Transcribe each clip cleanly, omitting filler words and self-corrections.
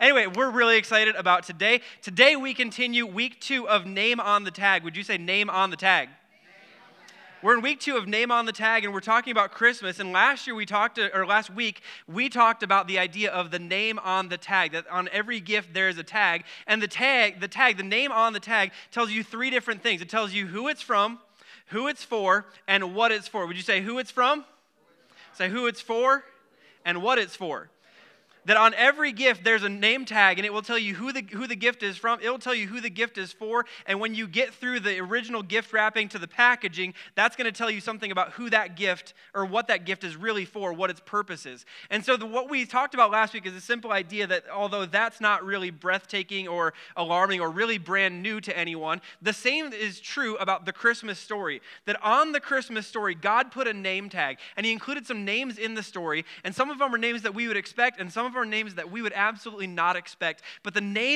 Anyway, we're really excited about today. Today we continue week 2 of Name on the Tag. Would you say Name on the Tag? We're in week 2 of Name on the Tag, and we're talking about Christmas. And last week, we talked about the idea of the name on the tag, that on every gift there is a tag. And the name on the tag tells you 3 different things. It tells you who it's from, who it's for, and what it's for. Would you say who it's from? Say who it's for and what it's for. That on every gift there's a name tag, and it will tell you who the gift is from. It will tell you who the gift is for, and when you get through the original gift wrapping to the packaging, that's going to tell you something about who that gift or what that gift is really for, what its purpose is. And so what we talked about last week is a simple idea that although that's not really breathtaking or alarming or really brand new to anyone, the same is true about the Christmas story. That on the Christmas story, God put a name tag, and He included some names in the story, and some of them are names that we would expect, and some of our names that we would absolutely not expect. But the names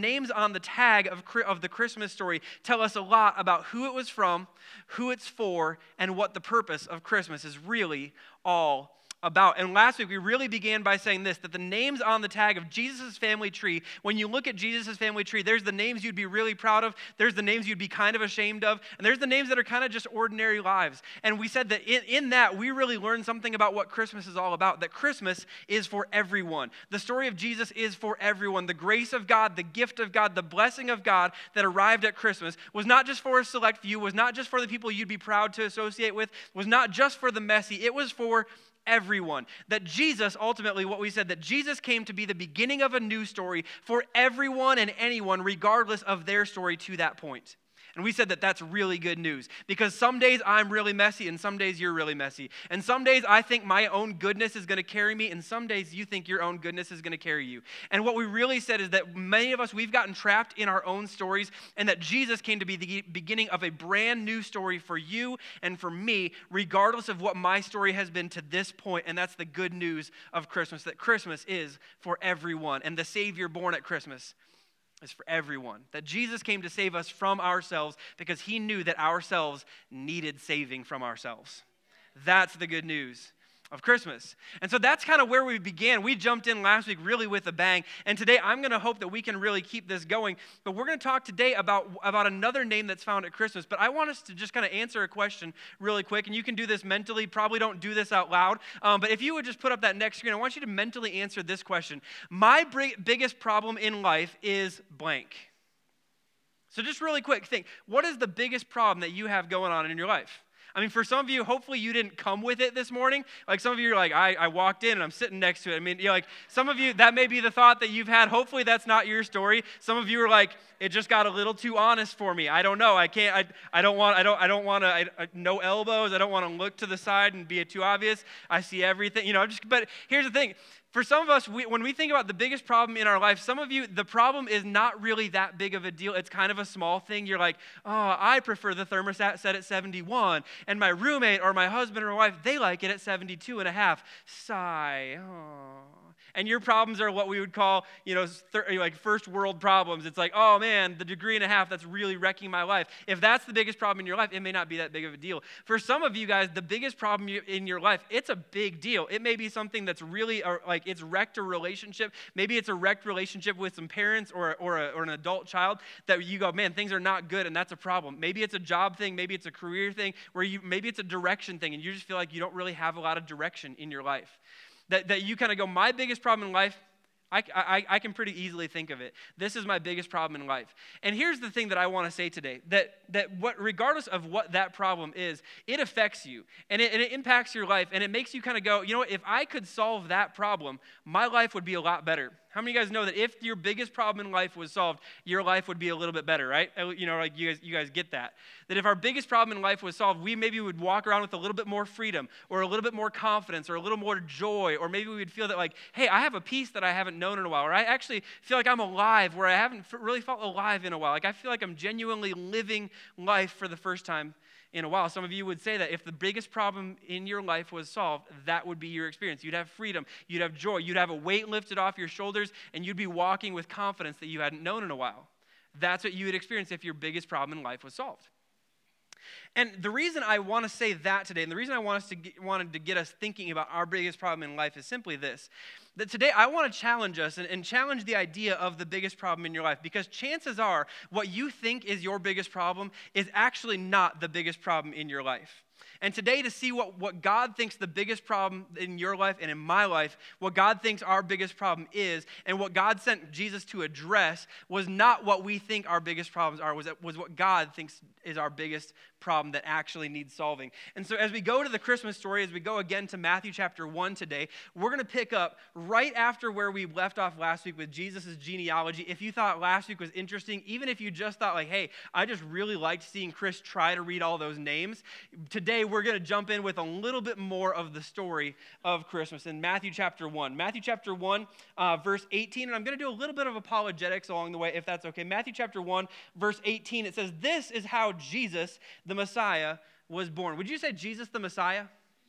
on the tag of the Christmas story tell us a lot about who it was from, who it's for, and what the purpose of Christmas is really all about. And last week we really began by saying this, that the names on the tag of Jesus' family tree, when you look at Jesus' family tree, there's the names you'd be really proud of, there's the names you'd be kind of ashamed of, and there's the names that are kind of just ordinary lives. And we said that in that we really learned something about what Christmas is all about, that Christmas is for everyone. The story of Jesus is for everyone. The grace of God, the gift of God, the blessing of God that arrived at Christmas was not just for a select few, was not just for the people you'd be proud to associate with, was not just for the messy, it was for everyone. That Jesus, ultimately what we said, that Jesus came to be the beginning of a new story for everyone and anyone, regardless of their story to that point. And we said that that's really good news, because some days I'm really messy and some days you're really messy. And some days I think my own goodness is going to carry me, and some days you think your own goodness is going to carry you. And what we really said is that many of us, we've gotten trapped in our own stories, and that Jesus came to be the beginning of a brand new story for you and for me, regardless of what my story has been to this point. And that's the good news of Christmas, that Christmas is for everyone, and the Savior born at Christmas is for everyone. That Jesus came to save us from ourselves because He knew that ourselves needed saving from ourselves. That's the good news of Christmas. And so that's kind of where we began. We jumped in last week really with a bang. And today I'm going to hope that we can really keep this going. But we're going to talk today about another name that's found at Christmas. But I want us to just kind of answer a question really quick. And you can do this mentally. Probably don't do this out loud. But if you would just put up that next screen, I want you to mentally answer this question. My biggest problem in life is blank. So just really quick, think, what is the biggest problem that you have going on in your life? I mean, for some of you, hopefully you didn't come with it this morning. Like some of you are like, I walked in and I'm sitting next to it. I mean, like some of you, that may be the thought that you've had. Hopefully that's not your story. Some of you are like, it just got a little too honest for me. I don't know. I can't, I don't want to, no elbows. I don't want to look to the side and be too obvious. I see everything, but here's the thing. For some of us, when we think about the biggest problem in our life, some of you, the problem is not really that big of a deal. It's kind of a small thing. You're like, oh, I prefer the thermostat set at 71, and my roommate or my husband or wife, they like it at 72 and a half. Sigh. Oh. And your problems are what we would call, like first world problems. It's like, oh man, the degree and a half, that's really wrecking my life. If that's the biggest problem in your life, it may not be that big of a deal. For some of you guys, the biggest problem in your life, it's a big deal. It may be something that's really like it's wrecked a relationship. Maybe it's a wrecked relationship with some parents or an adult child that you go, man, things are not good, and that's a problem. Maybe it's a job thing. Maybe it's a career thing maybe it's a direction thing, and you just feel like you don't really have a lot of direction in your life. That you kind of go, my biggest problem in life, I can pretty easily think of it. This is my biggest problem in life. And here's the thing that I want to say today, that regardless of what that problem is, it affects you, and it impacts your life, and it makes you kind of go, if I could solve that problem, my life would be a lot better. How many of you guys know that if your biggest problem in life was solved, your life would be a little bit better, right? Like you guys get that. That if our biggest problem in life was solved, we maybe would walk around with a little bit more freedom, or a little bit more confidence, or a little more joy, or maybe we would feel that like, hey, I have a peace that I haven't known in a while, or I actually feel like I'm alive where I haven't really felt alive in a while. Like I feel like I'm genuinely living life for the first time in a while. Some of you would say that if the biggest problem in your life was solved, that would be your experience. You'd have freedom, you'd have joy, you'd have a weight lifted off your shoulders, and you'd be walking with confidence that you hadn't known in a while. That's what you would experience if your biggest problem in life was solved. And the reason I want to say that today, and the reason I wanted to get us thinking about our biggest problem in life is simply this. That today I want to challenge us and challenge the idea of the biggest problem in your life, because chances are what you think is your biggest problem is actually not the biggest problem in your life. And today, to see what God thinks the biggest problem in your life and in my life, what God thinks our biggest problem is, and what God sent Jesus to address was not what we think our biggest problems are, was what God thinks is our biggest problem that actually needs solving. And so as we go to the Christmas story, as we go again to Matthew chapter 1 today, we're going to pick up right after where we left off last week with Jesus' genealogy. If you thought last week was interesting, even if you just thought like, hey, I just really liked seeing Chris try to read all those names, today we're going to jump in with a little bit more of the story of Christmas in Matthew chapter 1. Matthew chapter 1, verse 18, and I'm going to do a little bit of apologetics along the way, if that's okay. Matthew chapter 1, verse 18, it says, "This is how Jesus, the Messiah, was born." Would you say Jesus the Messiah?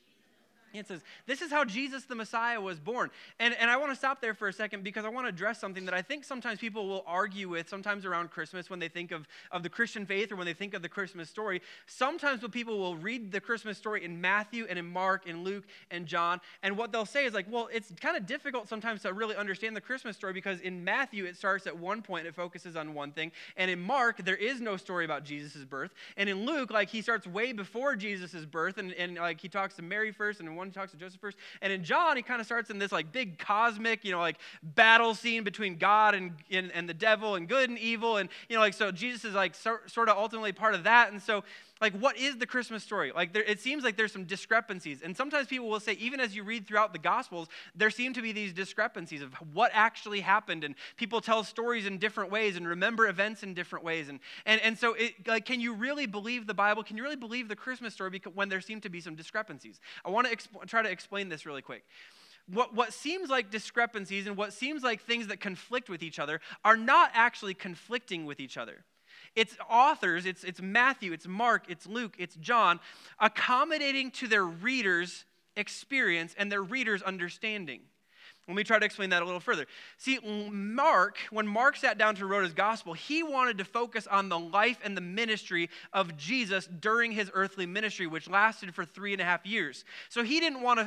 It says, this is how Jesus the Messiah was born. And I want to stop there for a second, because I want to address something that I think sometimes people will argue with, sometimes around Christmas when they think of the Christian faith or when they think of the Christmas story. Sometimes when people will read the Christmas story in Matthew and in Mark and Luke and John, and what they'll say is like, well, it's kind of difficult sometimes to really understand the Christmas story, because in Matthew it starts at one point, it focuses on one thing, and in Mark there is no story about Jesus' birth, and in Luke, like, he starts way before Jesus' birth, and like he talks to Mary first, and in one talks to Joseph first, and in John he kind of starts in this like big cosmic, like battle scene between God and the devil and good and evil, and like, so Jesus is like sort of ultimately part of that. And so like, what is the Christmas story? Like, it seems like there's some discrepancies, and sometimes people will say, even as you read throughout the Gospels, there seem to be these discrepancies of what actually happened, and people tell stories in different ways and remember events in different ways, and so like, can you really believe the Bible? Can you really believe the Christmas story when there seem to be some discrepancies? I want to try to explain this really quick. What seems like discrepancies and what seems like things that conflict with each other are not actually conflicting with each other. It's authors, it's Matthew, it's Mark, it's Luke, it's John, accommodating to their readers' experience and their readers' understanding. Let me try to explain that a little further. See, Mark, when Mark sat down to write his gospel, he wanted to focus on the life and the ministry of Jesus during his earthly ministry, which lasted for 3.5 years. So he didn't want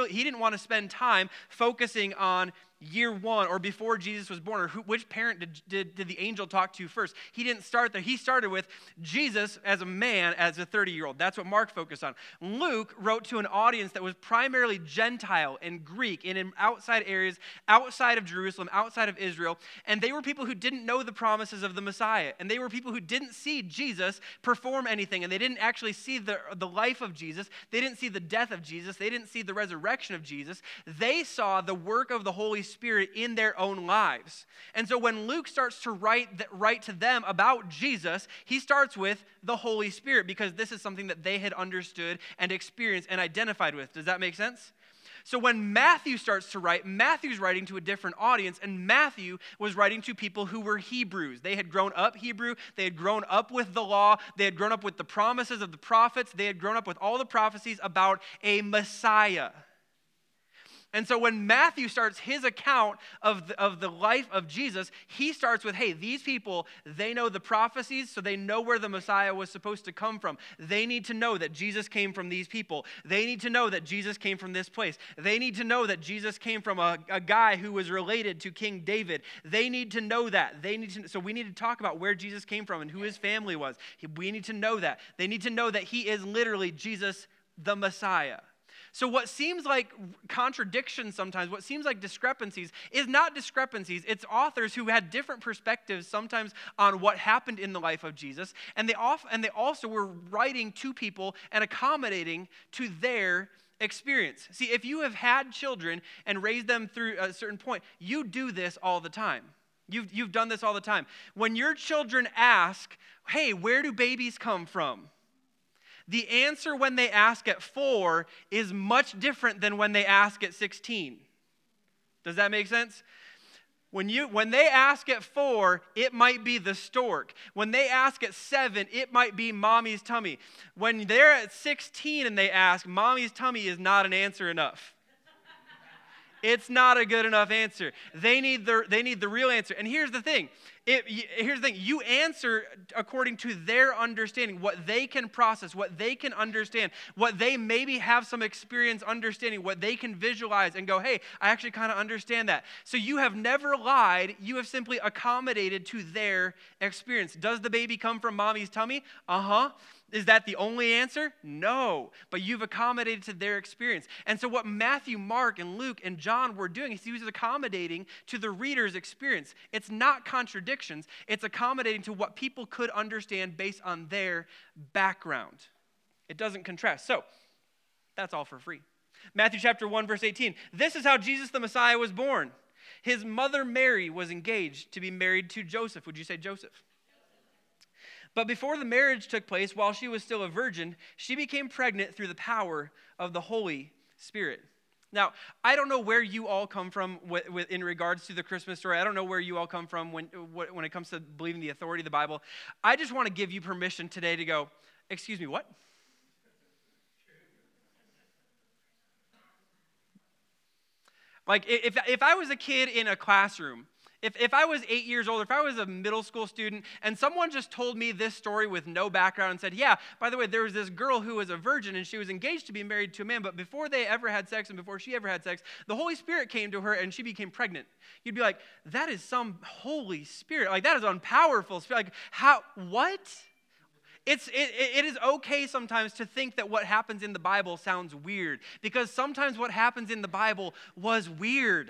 to spend time focusing on year one or before Jesus was born, or which parent did the angel talk to first. He didn't start there. He started with Jesus as a man, as a 30-year-old. That's what Mark focused on. Luke wrote to an audience that was primarily Gentile and Greek and in outside areas, outside of Jerusalem, outside of Israel, and they were people who didn't know the promises of the Messiah, and they were people who didn't see Jesus perform anything, and they didn't actually see the life of Jesus. They didn't see the death of Jesus. They didn't see the resurrection of Jesus. They saw the work of the Holy Spirit in their own lives. And so when Luke starts to write to them about Jesus, he starts with the Holy Spirit, because this is something that they had understood and experienced and identified with. Does that make sense? So when Matthew starts to write, Matthew's writing to a different audience, and Matthew was writing to people who were Hebrews. They had grown up Hebrew. They had grown up with the law. They had grown up with the promises of the prophets. They had grown up with all the prophecies about a Messiah. And so when Matthew starts his account of the life of Jesus, he starts with, hey, these people, they know the prophecies, so they know where the Messiah was supposed to come from. They need to know that Jesus came from these people. They need to know that Jesus came from this place. They need to know that Jesus came from a guy who was related to King David. They need to know that. So we need to talk about where Jesus came from and who his family was. We need to know that. They need to know that he is literally Jesus, the Messiah. So what seems like contradictions sometimes, what seems like discrepancies, is not discrepancies. It's authors who had different perspectives sometimes on what happened in the life of Jesus, and they also were writing to people and accommodating to their experience. See, if you have had children and raised them through a certain point, you do this all the time. You've done this all the time. When your children ask, hey, where do babies come from? The answer when they ask at 4 is much different than when they ask at 16. Does that make sense? When they ask at 4, it might be the stork. When they ask at 7, it might be mommy's tummy. When they're at 16 and they ask, mommy's tummy is not an answer enough. It's not a good enough answer. They need the real answer. And here's the thing. You answer according to their understanding, what they can process, what they can understand, what they maybe have some experience understanding, what they can visualize and go, hey, I actually kind of understand that. So you have never lied. You have simply accommodated to their experience. Does the baby come from mommy's tummy? Uh-huh. Is that the only answer? No. But you've accommodated to their experience. And so what Matthew, Mark, and Luke, and John were doing is he was accommodating to the reader's experience. It's not contradictions. It's accommodating to what people could understand based on their background. It doesn't contrast. So that's all for free. Matthew chapter 1, verse 18. This is how Jesus the Messiah was born. His mother Mary was engaged to be married to Joseph. Would you say Joseph? But before the marriage took place, while she was still a virgin, she became pregnant through the power of the Holy Spirit. Now, I don't know where you all come from in regards to the Christmas story. I don't know where you all come from when it comes to believing the authority of the Bible. I just want to give you permission today to go, excuse me, what? Like, if I was a kid in a classroom, if I was 8 years old, if I was a middle school student, and someone just told me this story with no background and said, yeah, by the way, there was this girl who was a virgin, and she was engaged to be married to a man, but before they ever had sex and before she ever had sex, the Holy Spirit came to her, and she became pregnant. You'd be like, that is some Holy Spirit. Like, that is unpowerful spirit. Like, how, what? It is okay sometimes to think that what happens in the Bible sounds weird, because sometimes what happens in the Bible was weird.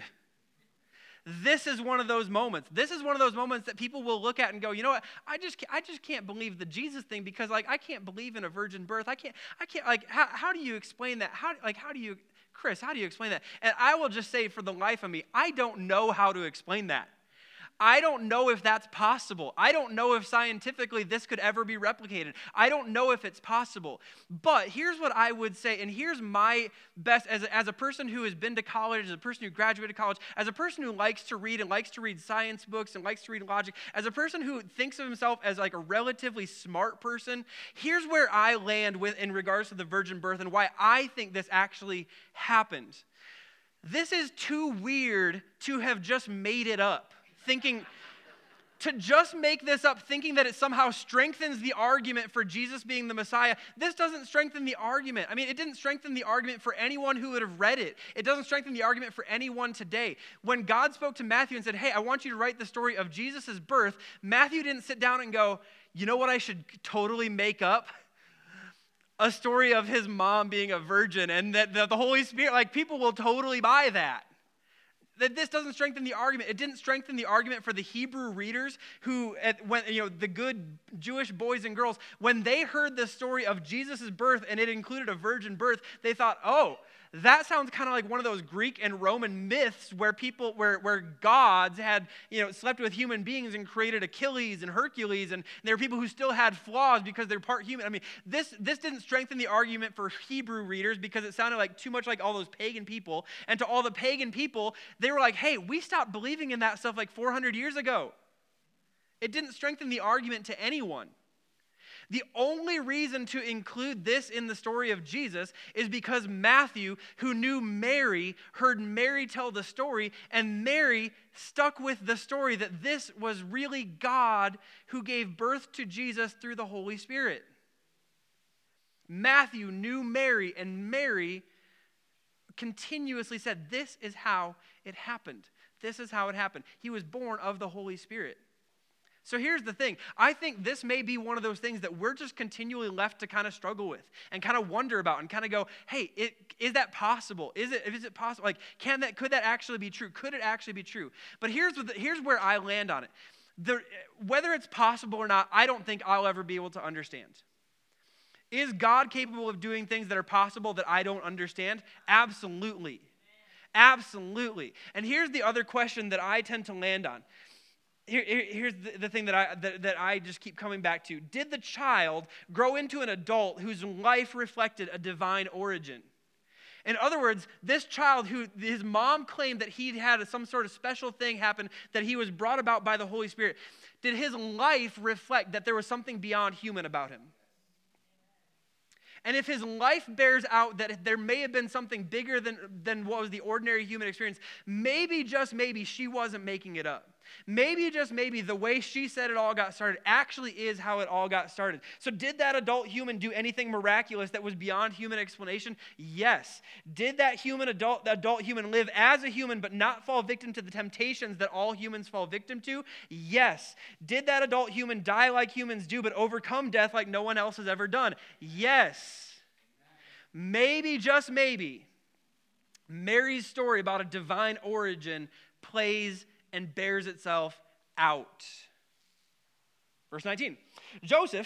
This is one of those moments. This is one of those moments that people will look at and go, you know what? I just can't believe the Jesus thing, because like I can't believe in a virgin birth. I can't like how do you explain that? Chris, how do you explain that? And I will just say, for the life of me, I don't know how to explain that. I don't know if that's possible. I don't know if scientifically this could ever be replicated. I don't know if it's possible. But here's what I would say, and here's my best, as a person who has been to college, as a person who graduated college, as a person who likes to read and likes to read science books and likes to read logic, as a person who thinks of himself as like a relatively smart person, here's where I land with in regards to the virgin birth and why I think this actually happened. This is too weird to have just made it up. To just make this up, thinking that it somehow strengthens the argument for Jesus being the Messiah. This doesn't strengthen the argument. I mean, it didn't strengthen the argument for anyone who would have read it. It doesn't strengthen the argument for anyone today. When God spoke to Matthew and said, hey, I want you to write the story of Jesus' birth, Matthew didn't sit down and go, you know what I should totally make up? A story of his mom being a virgin and that the Holy Spirit, like people will totally buy that. That this doesn't strengthen the argument. It didn't strengthen the argument for the Hebrew readers who, the good Jewish boys and girls, when they heard the story of Jesus' birth and it included a virgin birth, they thought, oh, that sounds kind of like one of those Greek and Roman myths where gods had, slept with human beings and created Achilles and Hercules, and there were people who still had flaws because they're part human. I mean, this didn't strengthen the argument for Hebrew readers because it sounded like too much like all those pagan people. And to all the pagan people, they were like, hey, we stopped believing in that stuff like 400 years ago. It didn't strengthen the argument to anyone. The only reason to include this in the story of Jesus is because Matthew, who knew Mary, heard Mary tell the story, and Mary stuck with the story that this was really God who gave birth to Jesus through the Holy Spirit. Matthew knew Mary, and Mary continuously said, this is how it happened. This is how it happened. He was born of the Holy Spirit. So here's the thing. I think this may be one of those things that we're just continually left to kind of struggle with and kind of wonder about and kind of go, hey, is that possible? Is it possible? Like, could that actually be true? Could it actually be true? But here's where I land on it. Whether it's possible or not, I don't think I'll ever be able to understand. Is God capable of doing things that are possible that I don't understand? Absolutely. Absolutely. And here's the other question that I tend to land on. Here's the thing that I just keep coming back to. Did the child grow into an adult whose life reflected a divine origin? In other words, this child who his mom claimed that he'd had some sort of special thing happen, that he was brought about by the Holy Spirit, did his life reflect that there was something beyond human about him? And if his life bears out that there may have been something bigger than what was the ordinary human experience, maybe, just maybe, she wasn't making it up. Maybe, just maybe, the way she said it all got started actually is how it all got started. So did that adult human do anything miraculous that was beyond human explanation? Yes. Did that adult human live as a human but not fall victim to the temptations that all humans fall victim to? Yes. Did that adult human die like humans do but overcome death like no one else has ever done? Yes. Maybe, just maybe, Mary's story about a divine origin plays and bears itself out. Verse 19, Joseph,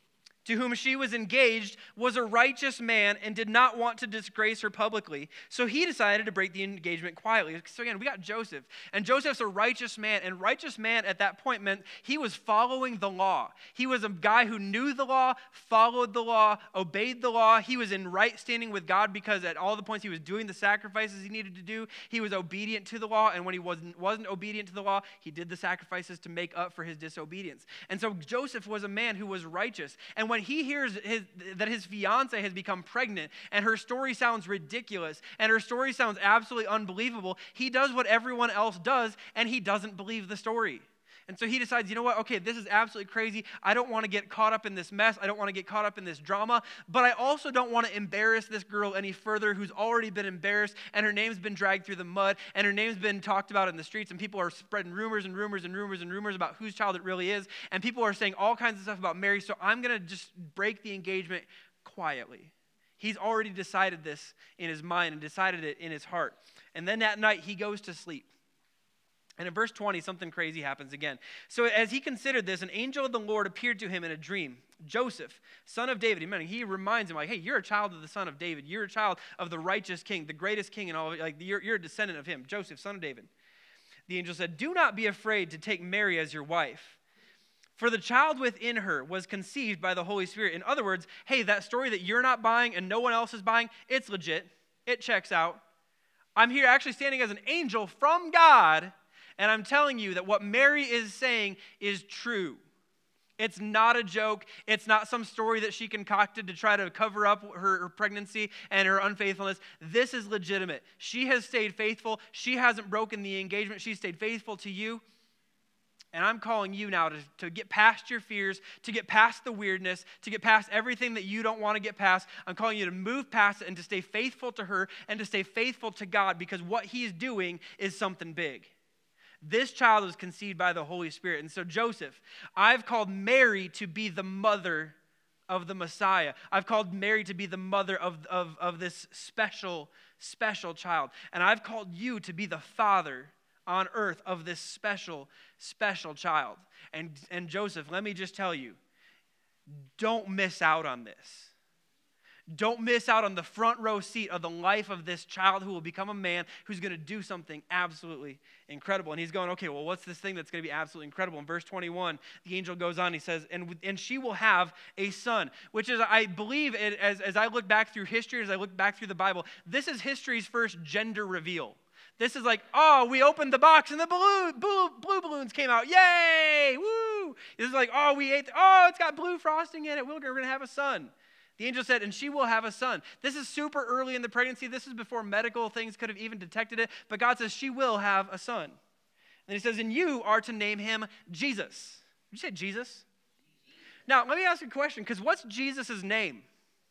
to whom she was engaged, was a righteous man and did not want to disgrace her publicly. So he decided to break the engagement quietly. So again, we got Joseph. And Joseph's a righteous man. And righteous man at that point meant he was following the law. He was a guy who knew the law, followed the law, obeyed the law. He was in right standing with God because at all the points he was doing the sacrifices he needed to do, he was obedient to the law. And when he wasn't obedient to the law, he did the sacrifices to make up for his disobedience. And so Joseph was a man who was righteous. And when he hears that his fiance has become pregnant and her story sounds ridiculous and her story sounds absolutely unbelievable, he does what everyone else does and he doesn't believe the story. And so he decides, you know what, okay, this is absolutely crazy. I don't want to get caught up in this mess. I don't want to get caught up in this drama, but I also don't want to embarrass this girl any further who's already been embarrassed and her name's been dragged through the mud and her name's been talked about in the streets and people are spreading rumors and rumors and rumors and rumors about whose child it really is and people are saying all kinds of stuff about Mary, so I'm going to just break the engagement quietly. He's already decided this in his mind and decided it in his heart. And then that night he goes to sleep. And in verse 20, something crazy happens again. So as he considered this, an angel of the Lord appeared to him in a dream. Joseph, son of David. He reminds him, like, hey, you're a child of the son of David. You're a child of the righteous king, the greatest king in all. Like, you're a descendant of him, Joseph, son of David. The angel said, do not be afraid to take Mary as your wife, for the child within her was conceived by the Holy Spirit. In other words, hey, that story that you're not buying and no one else is buying, it's legit. It checks out. I'm here actually standing as an angel from God, and I'm telling you that what Mary is saying is true. It's not a joke. It's not some story that she concocted to try to cover up her pregnancy and her unfaithfulness. This is legitimate. She has stayed faithful. She hasn't broken the engagement. She stayed faithful to you. And I'm calling you now to get past your fears, to get past the weirdness, to get past everything that you don't want to get past. I'm calling you to move past it and to stay faithful to her and to stay faithful to God, because what he's doing is something big. This child was conceived by the Holy Spirit. And so Joseph, I've called Mary to be the mother of the Messiah. I've called Mary to be the mother of this special child. And I've called you to be the father on earth of this special child. And Joseph, let me just tell you, don't miss out on this. Don't miss out on the front row seat of the life of this child who will become a man who's going to do something absolutely incredible. And he's going, okay, well, what's this thing that's going to be absolutely incredible? In verse 21, the angel goes on, he says, and she will have a son, which is, I believe, as I look back through history, as I look back through the Bible, this is history's first gender reveal. This is like, oh, we opened the box and the blue balloons came out. Yay! Woo! This is like, oh, it's got blue frosting in it. We're going to have a son. The angel said, and she will have a son. This is super early in the pregnancy. This is before medical things could have even detected it. But God says she will have a son. And then he says, and you are to name him Jesus. Did you say Jesus? Now, let me ask you a question, because what's Jesus' name?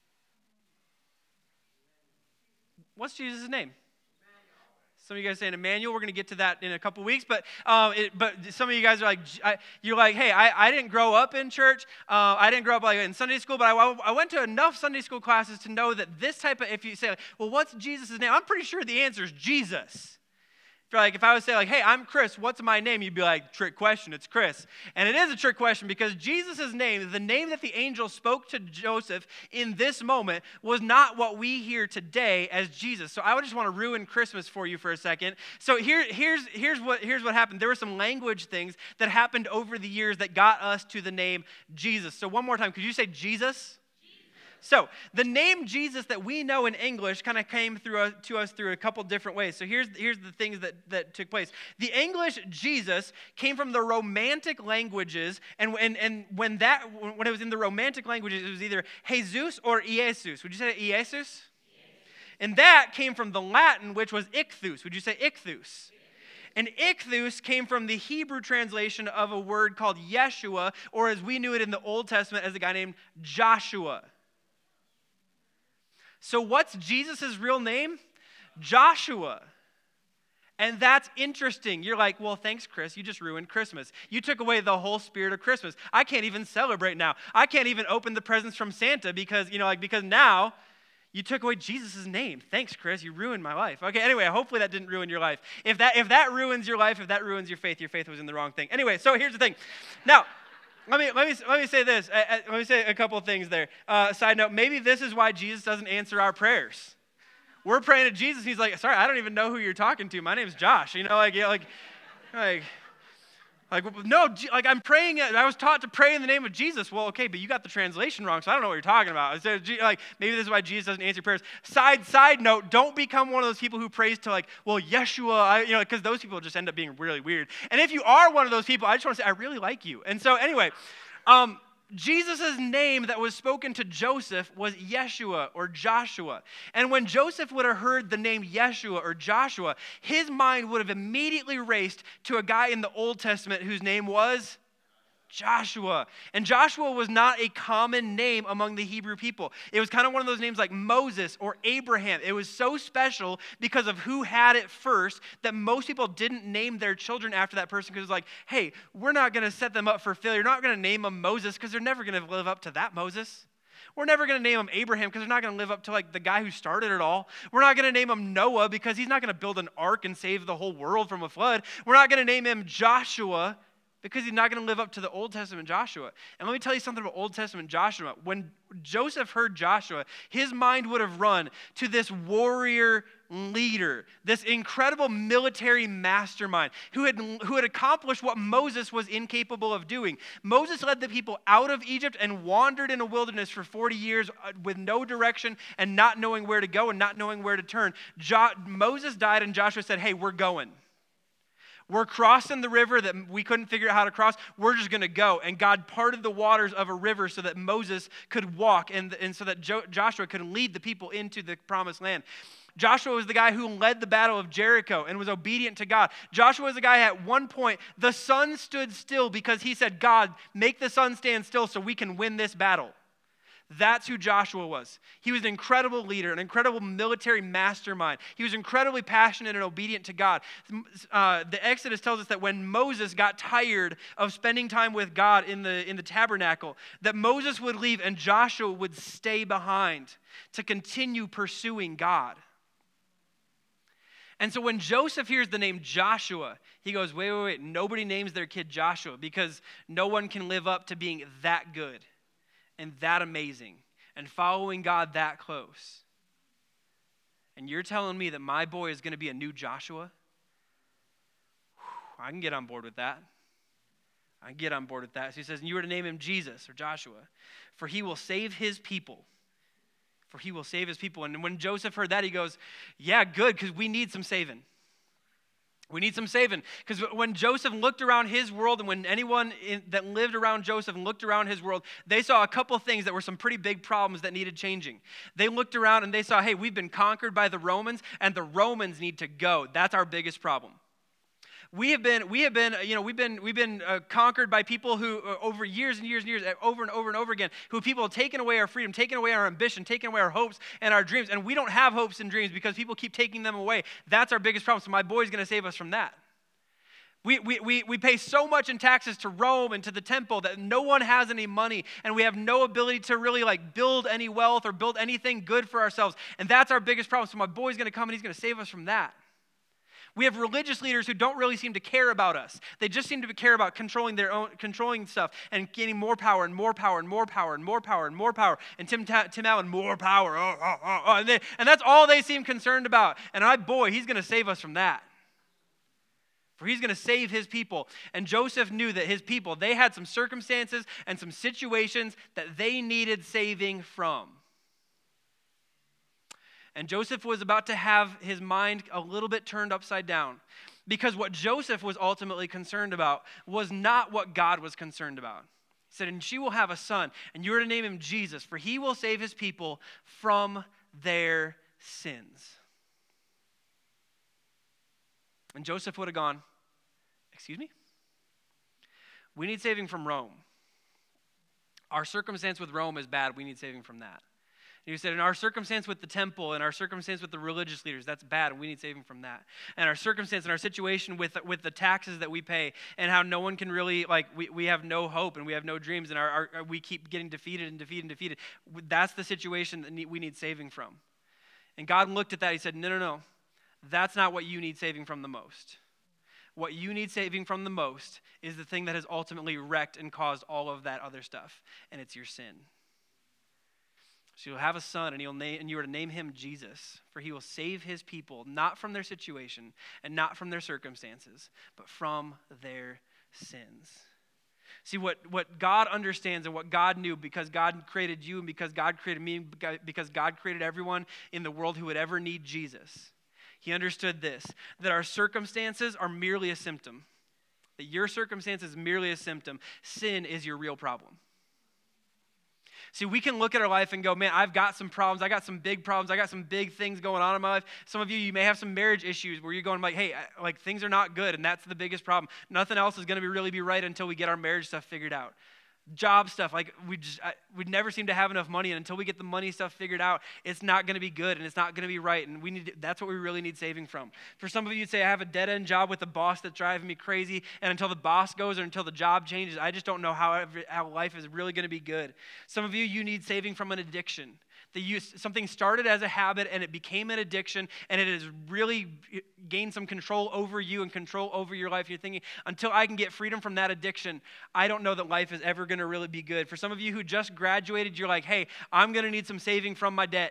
What's Jesus' name? Some of you guys saying Emmanuel. We're going to get to that in a couple weeks. But some of you guys are like, you're like, hey, I didn't grow up in church. I didn't grow up like in Sunday school, but I went to enough Sunday school classes to know that this type of, if you say, well, what's Jesus' name? I'm pretty sure the answer is Jesus. If I would say, hey, I'm Chris, what's my name? You'd be like, trick question, it's Chris. And it is a trick question because Jesus' name, the name that the angel spoke to Joseph in this moment, was not what we hear today as Jesus. So I would just want to ruin Christmas for you for a second. So here's what happened. There were some language things that happened over the years that got us to the name Jesus. So one more time, could you say Jesus? So the name Jesus that we know in English kind of came to us through a couple different ways. So here's the things that took place. The English Jesus came from the Romantic languages, and when it was in the Romantic languages, it was either Jesus or Iesus. Would you say Iesus? And that came from the Latin, which was ichthus. Would you say ichthus? And ichthus came from the Hebrew translation of a word called Yeshua, or as we knew it in the Old Testament as a guy named Joshua. So what's Jesus' real name? Joshua. And that's interesting. You're like, well, thanks, Chris. You just ruined Christmas. You took away the whole spirit of Christmas. I can't even celebrate now. I can't even open the presents from Santa because now you took away Jesus' name. Thanks, Chris. You ruined my life. Okay, anyway, hopefully that didn't ruin your life. If that ruins your life, if that ruins your faith was in the wrong thing. Anyway, so here's the thing. Now, Let me say this. Let me say a couple of things there. Side note, maybe this is why Jesus doesn't answer our prayers. We're praying to Jesus, and he's like, sorry, I don't even know who you're talking to. My name's Josh. I'm praying. I was taught to pray in the name of Jesus. Well, okay, but you got the translation wrong, so I don't know what you're talking about. So, maybe this is why Jesus doesn't answer prayers. Side note, don't become one of those people who prays to Yeshua, because those people just end up being really weird. And if you are one of those people, I just want to say, I really like you. And so anyway, Jesus' name that was spoken to Joseph was Yeshua or Joshua. And when Joseph would have heard the name Yeshua or Joshua, his mind would have immediately raced to a guy in the Old Testament whose name was Joshua. And Joshua was not a common name among the Hebrew people. It was kind of one of those names like Moses or Abraham. It was so special because of who had it first that most people didn't name their children after that person because it was like, hey, we're not going to set them up for failure. We're not going to name them Moses because they're never going to live up to that Moses. We're never going to name him Abraham because they're not going to live up to the guy who started it all. We're not going to name him Noah because he's not going to build an ark and save the whole world from a flood. We're not going to name him Joshua because he's not going to live up to the Old Testament Joshua. And let me tell you something about Old Testament Joshua. When Joseph heard Joshua, his mind would have run to this warrior leader, this incredible military mastermind who had accomplished what Moses was incapable of doing. Moses led the people out of Egypt and wandered in a wilderness for 40 years with no direction and not knowing where to go and not knowing where to turn. Moses died and Joshua said, hey, we're going. We're crossing the river that we couldn't figure out how to cross. We're just going to go. And God parted the waters of a river so that Moses could walk and so that Joshua could lead the people into the promised land. Joshua was the guy who led the battle of Jericho and was obedient to God. Joshua was the guy at one point, the sun stood still because he said, God, make the sun stand still so we can win this battle. That's who Joshua was. He was an incredible leader, an incredible military mastermind. He was incredibly passionate and obedient to God. The Exodus tells us that when Moses got tired of spending time with God in the tabernacle, that Moses would leave and Joshua would stay behind to continue pursuing God. And so when Joseph hears the name Joshua, he goes, wait, nobody names their kid Joshua because no one can live up to being that good and that amazing and following God that close. And you're telling me that my boy is going to be a new Joshua? I can get on board with that. So he says, and you were to name him Jesus or Joshua, for he will save his people. And when Joseph heard that, he goes, yeah, good, because we need some saving. Because when Joseph looked around his world and when anyone that lived around Joseph and looked around his world, they saw a couple things that were some pretty big problems that needed changing. They looked around and they saw, hey, we've been conquered by the Romans and the Romans need to go. That's our biggest problem. We've been conquered by people who over years and years and years, over and over again, who people have taken away our freedom, taken away our ambition, taken away our hopes and our dreams, and we don't have hopes and dreams because people keep taking them away. That's our biggest problem. So my boy's going to save us from that. We pay so much in taxes to Rome and to the temple that no one has any money, and we have no ability to really build any wealth or build anything good for ourselves, and that's our biggest problem. So my boy's going to come and he's going to save us from that. We have religious leaders who don't really seem to care about us. They just seem to care about controlling stuff and gaining more power and more power and more power and more power and more power. And Tim Allen, more power. And that's all they seem concerned about. And my boy, he's going to save us from that. For he's going to save his people. And Joseph knew that his people, they had some circumstances and some situations that they needed saving from. And Joseph was about to have his mind a little bit turned upside down, because what Joseph was ultimately concerned about was not what God was concerned about. He said, and she will have a son, and you are to name him Jesus, for he will save his people from their sins. And Joseph would have gone, excuse me? We need saving from Rome. Our circumstance with Rome is bad. We need saving from that. And he said, in our circumstance with the temple and our circumstance with the religious leaders, that's bad, and we need saving from that. And our circumstance and our situation with the taxes that we pay and how no one can really, we have no hope and we have no dreams and we keep getting defeated and defeated and defeated. That's the situation that we need saving from. And God looked at that. He said, no. That's not what you need saving from the most. What you need saving from the most is the thing that has ultimately wrecked and caused all of that other stuff, and it's your sin. So you'll have a son, and you are to name him Jesus, for he will save his people, not from their situation and not from their circumstances, but from their sins. See, what God understands and what God knew, because God created you and because God created me, because God created everyone in the world who would ever need Jesus, he understood this, that our circumstances are merely a symptom, that your circumstance is merely a symptom. Sin is your real problem. See, we can look at our life and go, man, I've got some problems. I got some big problems. I got some big things going on in my life. Some of you may have some marriage issues where you're going like, hey, things are not good, and that's the biggest problem. Nothing else is going to really be right until we get our marriage stuff figured out. Job stuff, we'd never seem to have enough money, and until we get the money stuff figured out, it's not going to be good, and it's not going to be right, and that's what we really need saving from. For some of you, you'd say, I have a dead-end job with a boss that's driving me crazy, and until the boss goes or until the job changes, I just don't know how life is really going to be good. Some of you need saving from an addiction. Something started as a habit and it became an addiction, and it has really gained some control over you and control over your life. You're thinking, until I can get freedom from that addiction, I don't know that life is ever going to really be good. For some of you who just graduated, you're like, hey, I'm going to need some saving from my debt.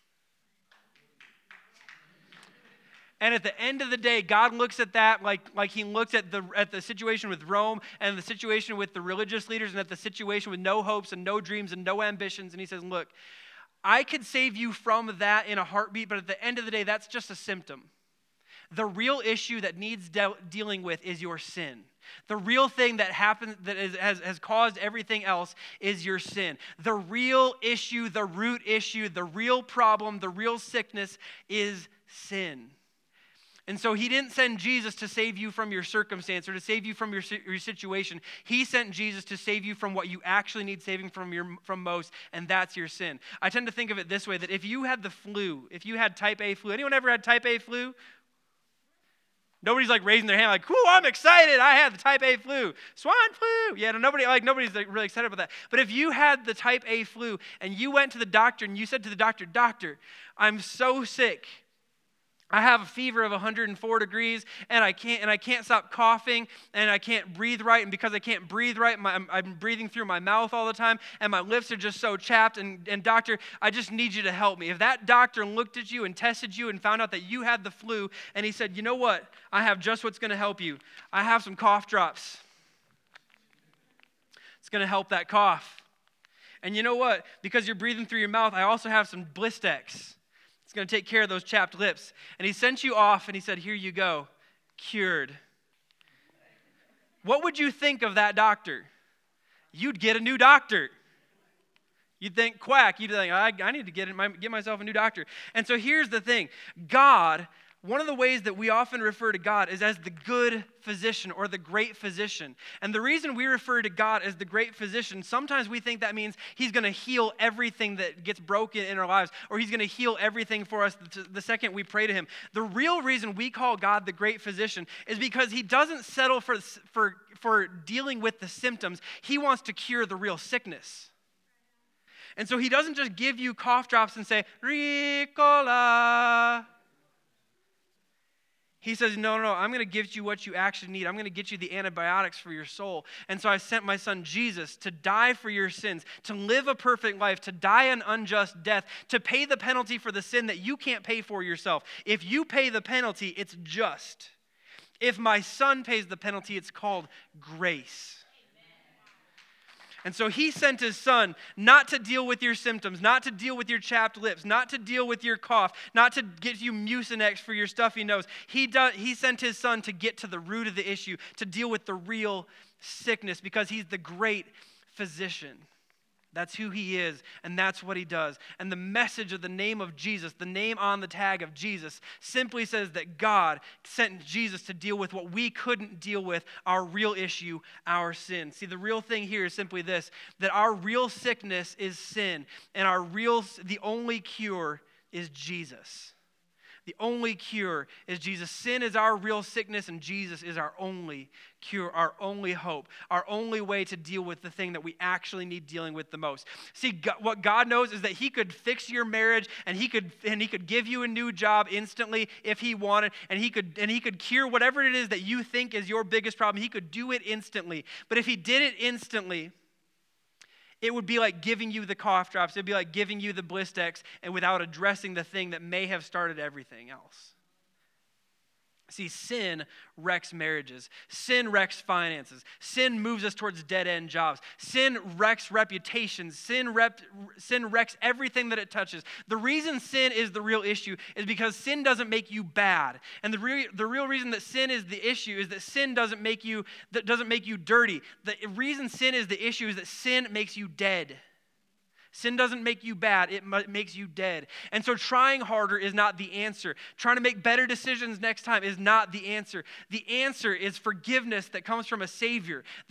And at the end of the day, God looks at that like he looks at the situation with Rome and the situation with the religious leaders and at the situation with no hopes and no dreams and no ambitions. And he says, look, I could save you from that in a heartbeat, but at the end of the day, that's just a symptom. The real issue that needs dealing with is your sin. The real thing that happens that has caused everything else is your sin. The real issue, the root issue, the real problem, the real sickness is sin. And so he didn't send Jesus to save you from your circumstance or to save you from your situation. He sent Jesus to save you from what you actually need saving from most, and that's your sin. I tend to think of it this way, that if you had the flu, if you had type A flu, anyone ever had type A flu? Nobody's raising their hand cool, I'm excited, I had the type A flu. Swine flu. Yeah, nobody's really excited about that. But if you had the type A flu and you went to the doctor and you said to the doctor, doctor, I'm so sick. I have a fever of 104 degrees, and I can't stop coughing, and I can't breathe right, and because I can't breathe right, I'm breathing through my mouth all the time, and my lips are just so chapped, and doctor, I just need you to help me. If that doctor looked at you and tested you and found out that you had the flu, and he said, you know what, I have just what's going to help you. I have some cough drops. It's going to help that cough. And you know what, because you're breathing through your mouth, I also have some Blistex. It's going to take care of those chapped lips. And he sent you off and he said, here you go, cured. What would you think of that doctor? You'd get a new doctor. You'd think, quack. You'd think, I need to get myself a new doctor. And so here's the thing. God, one of the ways that we often refer to God is as the good physician or the great physician. And the reason we refer to God as the great physician, sometimes we think that means he's going to heal everything that gets broken in our lives, or he's going to heal everything for us the second we pray to him. The real reason we call God the great physician is because he doesn't settle for dealing with the symptoms. He wants to cure the real sickness. And so he doesn't just give you cough drops and say, Ricola. He says, no, I'm going to give you what you actually need. I'm going to get you the antibiotics for your soul. And so I sent my son Jesus to die for your sins, to live a perfect life, to die an unjust death, to pay the penalty for the sin that you can't pay for yourself. If you pay the penalty, it's just. If my son pays the penalty, it's called grace. And so he sent his son not to deal with your symptoms, not to deal with your chapped lips, not to deal with your cough, not to get you Mucinex for your stuffy nose. He sent his son to get to the root of the issue, to deal with the real sickness, because he's the great physician. That's who he is, and that's what he does. And the message of the name of Jesus, the name on the tag of Jesus, simply says that God sent Jesus to deal with what we couldn't deal with, our real issue, our sin. See, the real thing here is simply this, that our real sickness is sin, and the only cure is Jesus. The only cure is Jesus. Sin is our real sickness, and Jesus is our only cure, our only hope, our only way to deal with the thing that we actually need dealing with the most. See, what God knows is that he could fix your marriage, and he could give you a new job instantly if he wanted, and he could cure whatever it is that you think is your biggest problem. He could do it instantly. But if he did it instantly, it would be like giving you the cough drops. It would be like giving you the Blistex, and without addressing the thing that may have started everything else. See, sin wrecks marriages. Sin wrecks finances. Sin moves us towards dead-end jobs. Sin wrecks reputations. Sin wrecks everything that it touches. The reason sin is the real issue is because sin doesn't make you bad. And the real reason that sin is the issue is that sin doesn't make you dirty. The reason sin is the issue is that sin makes you dead. Sin doesn't make you bad, it makes you dead. And so trying harder is not the answer. Trying to make better decisions next time is not the answer. The answer is forgiveness that comes from a Savior. The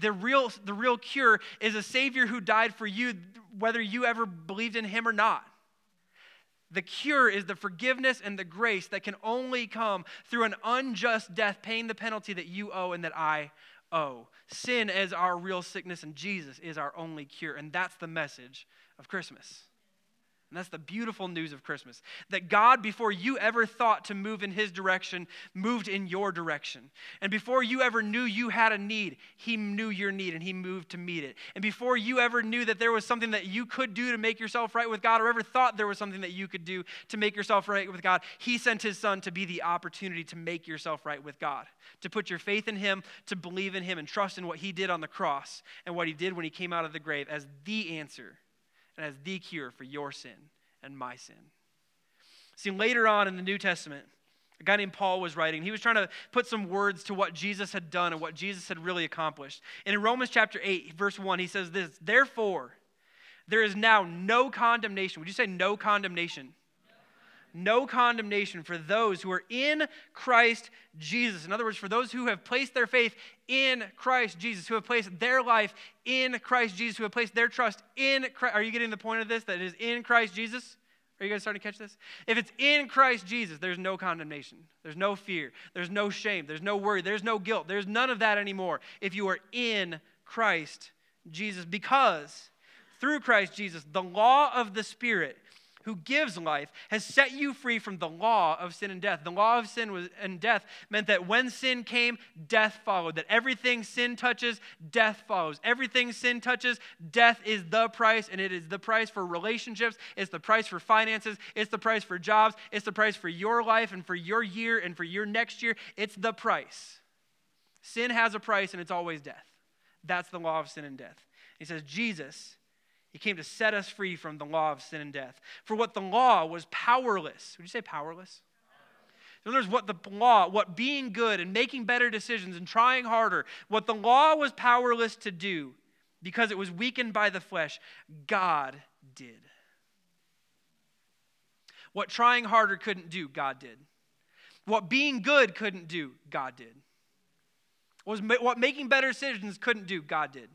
real cure is a Savior who died for you, whether you ever believed in him or not. The cure is the forgiveness and the grace that can only come through an unjust death, paying the penalty that you owe and that I owe. Sin is our real sickness, and Jesus is our only cure. And that's the message of Christmas. And that's the beautiful news of Christmas. That God, before you ever thought to move in his direction, moved in your direction. And before you ever knew you had a need, he knew your need and he moved to meet it. And before you ever knew that there was something that you could do to make yourself right with God, or ever thought there was something that you could do to make yourself right with God, he sent his son to be the opportunity to make yourself right with God. To put your faith in him, to believe in him, and trust in what he did on the cross and what he did when he came out of the grave as the answer and as the cure for your sin and my sin. See, later on in the New Testament, a guy named Paul was writing. He was trying to put some words to what Jesus had done and what Jesus had really accomplished. And in Romans chapter 8, verse 1, he says this, "Therefore, there is now no condemnation." Would you say no condemnation? No condemnation for those who are in Christ Jesus. In other words, for those who have placed their faith in Christ Jesus, who have placed their life in Christ Jesus, who have placed their trust in Christ. Are you getting the point of this, that it is in Christ Jesus? Are you guys starting to catch this? If it's in Christ Jesus, there's no condemnation. There's no fear. There's no shame. There's no worry. There's no guilt. There's none of that anymore if you are in Christ Jesus. Because through Christ Jesus, the law of the Spirit who gives life has set you free from the law of sin and death. The law of sin and death meant that when sin came, death followed. That everything sin touches, death follows. Everything sin touches, death is the price, and it is the price for relationships. It's the price for finances. It's the price for jobs. It's the price for your life and for your year and for your next year. It's the price. Sin has a price, and it's always death. That's the law of sin and death. He says, Jesus, he came to set us free from the law of sin and death. For what the law was powerless. Would you say powerless? In other words, what being good and making better decisions and trying harder, what the law was powerless to do because it was weakened by the flesh, God did. What trying harder couldn't do, God did. What being good couldn't do, God did. What making better decisions couldn't do, God did.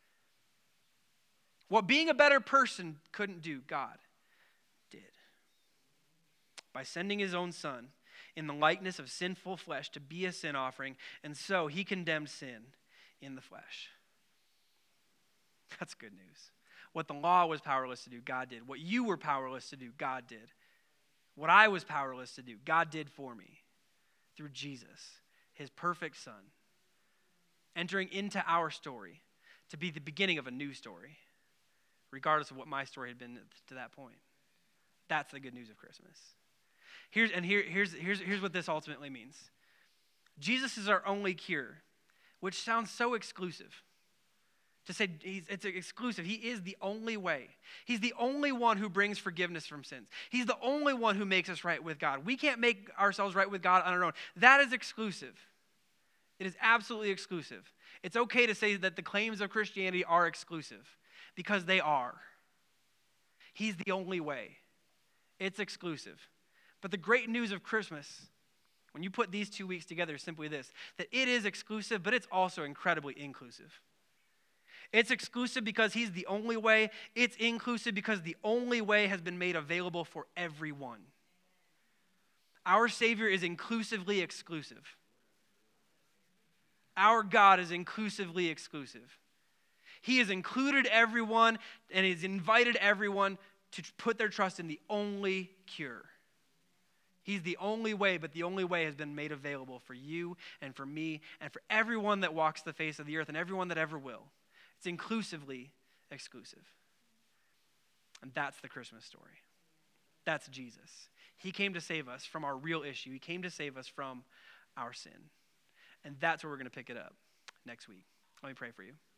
What being a better person couldn't do, God did. By sending his own son in the likeness of sinful flesh to be a sin offering, and so he condemned sin in the flesh. That's good news. What the law was powerless to do, God did. What you were powerless to do, God did. What I was powerless to do, God did for me through Jesus, his perfect son, entering into our story to be the beginning of a new story, regardless of what my story had been to that point. That's the good news of Christmas. Here's what this ultimately means. Jesus is our only cure, which sounds so exclusive to say it's exclusive. He is the only way. He's the only one who brings forgiveness from sins. He's the only one who makes us right with God. We can't make ourselves right with God on our own. That is exclusive. It is absolutely exclusive. It's okay to say that the claims of Christianity are exclusive because they are. He's the only way. It's exclusive. But the great news of Christmas, when you put these 2 weeks together, is simply this, that it is exclusive, but it's also incredibly inclusive. It's exclusive because he's the only way. It's inclusive because the only way has been made available for everyone. Our Savior is inclusively exclusive. Our God is inclusively exclusive. He has included everyone and he's invited everyone to put their trust in the only cure. He's the only way, but the only way has been made available for you and for me and for everyone that walks the face of the earth and everyone that ever will. It's inclusively exclusive. And that's the Christmas story. That's Jesus. He came to save us from our real issue. He came to save us from our sin. And that's where we're going to pick it up next week. Let me pray for you.